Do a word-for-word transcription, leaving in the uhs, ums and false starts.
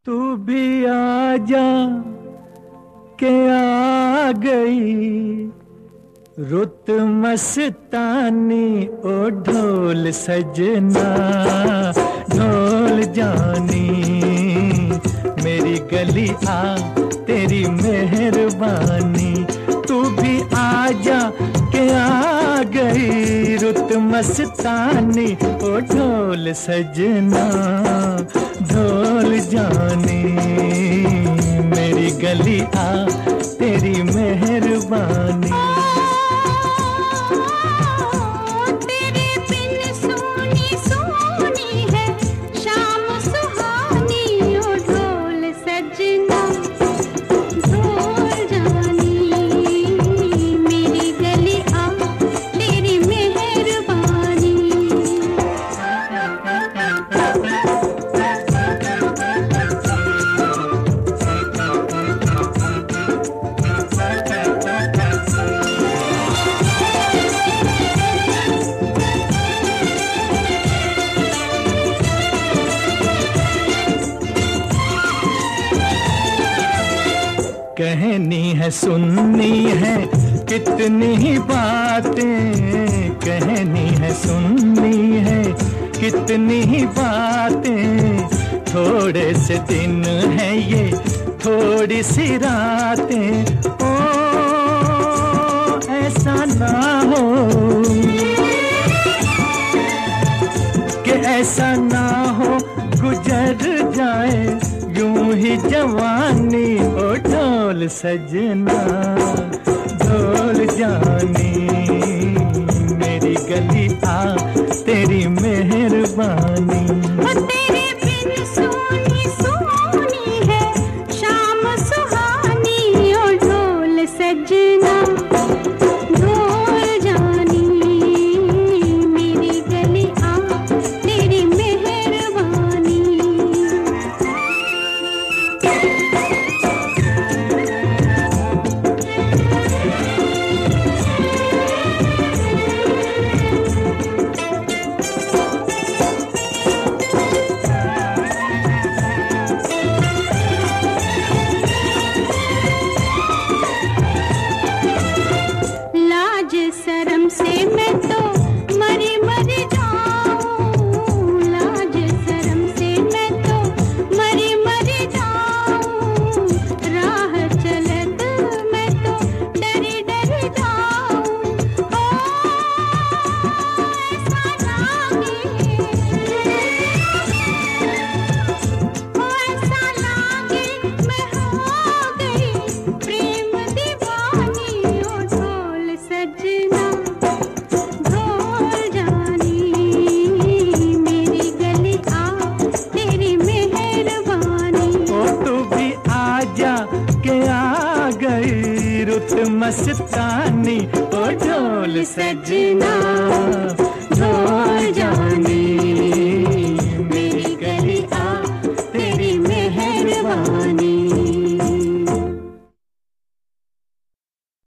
तू भी आ जा के आ गई रुत मस्तानी, ओ ढोल सजना ढोल जानी, मेरी गली आ तेरी मेहरबानी। तू भी आ जा के आ गई रुत मस्तानी, ओ ढोल सजना ढोल जानी, मेरी गली आ तेरी मेहरबानी। कहनी है सुननी है कितनी ही बातें, कहनी है सुननी है कितनी ही बातें, थोड़े से दिन है ये थोड़ी सी रातें। ओ ऐसा ना हो कि ऐसा ना हो गुजर जाए यूं ही जवानी, ओ ढोल सजना ढोल जानी, मेरी गली आ तेरी मेहरबानी। तेरे बिन सोनी सोनी है शाम सुहानी, ओ ढोल सजना ढोल जानी, मेरी गली आ तेरी मेहरबानी। शर्म से मैं तो मरी मरी जाऊं, लाज शर्म से मैं तो मरी मरी जाऊं, राह चलत मैं तो डरी डरी जाऊं। ओ ऐसा लागे, ओ ऐसा लागे मैं हो गई प्रेम दीवानी, ओ ढोल सजना मस्तानी, ओ ढोल सजना ढोल जानी।